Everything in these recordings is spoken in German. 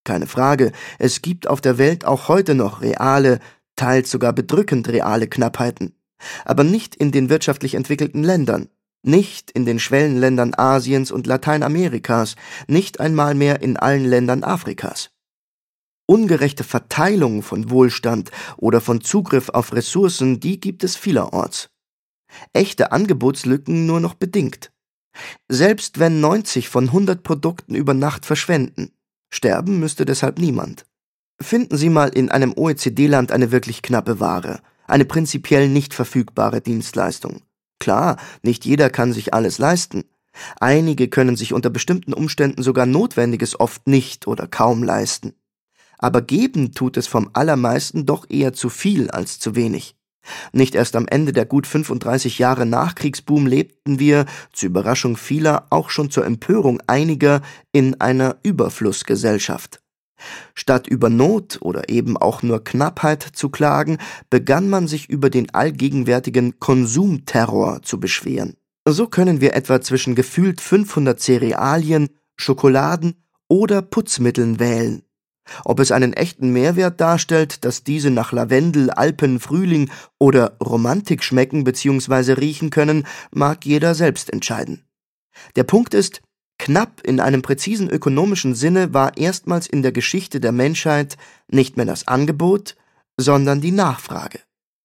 Keine Frage, es gibt auf der Welt auch heute noch reale, teils sogar bedrückend reale Knappheiten. Aber nicht in den wirtschaftlich entwickelten Ländern, nicht in den Schwellenländern Asiens und Lateinamerikas, nicht einmal mehr in allen Ländern Afrikas. Ungerechte Verteilung von Wohlstand oder von Zugriff auf Ressourcen, die gibt es vielerorts. Echte Angebotslücken nur noch bedingt. Selbst wenn 90 von 100 Produkten über Nacht verschwenden, sterben müsste deshalb niemand. Finden Sie mal in einem OECD-Land eine wirklich knappe Ware, eine prinzipiell nicht verfügbare Dienstleistung. Klar, nicht jeder kann sich alles leisten. Einige können sich unter bestimmten Umständen sogar Notwendiges oft nicht oder kaum leisten. Aber geben tut es vom Allermeisten doch eher zu viel als zu wenig. Nicht erst am Ende der gut 35 Jahre Nachkriegsboom lebten wir, zur Überraschung vieler, auch schon zur Empörung einiger, in einer Überflussgesellschaft. Statt über Not oder eben auch nur Knappheit zu klagen, begann man sich über den allgegenwärtigen Konsumterror zu beschweren. So können wir etwa zwischen gefühlt 500 Cerealien, Schokoladen oder Putzmitteln wählen. Ob es einen echten Mehrwert darstellt, dass diese nach Lavendel, Alpen, Frühling oder Romantik schmecken bzw. riechen können, mag jeder selbst entscheiden. Der Punkt ist, knapp in einem präzisen ökonomischen Sinne war erstmals in der Geschichte der Menschheit nicht mehr das Angebot, sondern die Nachfrage.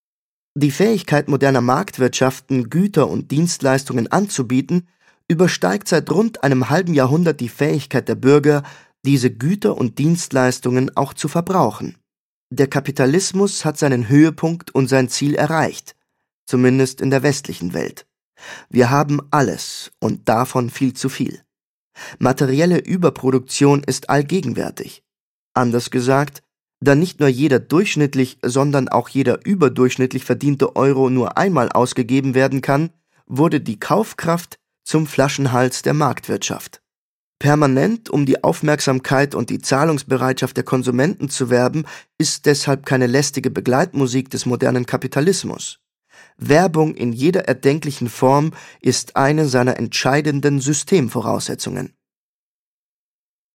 Die Fähigkeit moderner Marktwirtschaften, Güter und Dienstleistungen anzubieten, übersteigt seit rund einem halben Jahrhundert die Fähigkeit der Bürger, diese Güter und Dienstleistungen auch zu verbrauchen. Der Kapitalismus hat seinen Höhepunkt und sein Ziel erreicht, zumindest in der westlichen Welt. Wir haben alles und davon viel zu viel. Materielle Überproduktion ist allgegenwärtig. Anders gesagt, da nicht nur jeder durchschnittlich, sondern auch jeder überdurchschnittlich verdiente Euro nur einmal ausgegeben werden kann, wurde die Kaufkraft zum Flaschenhals der Marktwirtschaft. Permanent um die Aufmerksamkeit und die Zahlungsbereitschaft der Konsumenten zu werben, ist deshalb keine lästige Begleitmusik des modernen Kapitalismus. Werbung in jeder erdenklichen Form ist eine seiner entscheidenden Systemvoraussetzungen.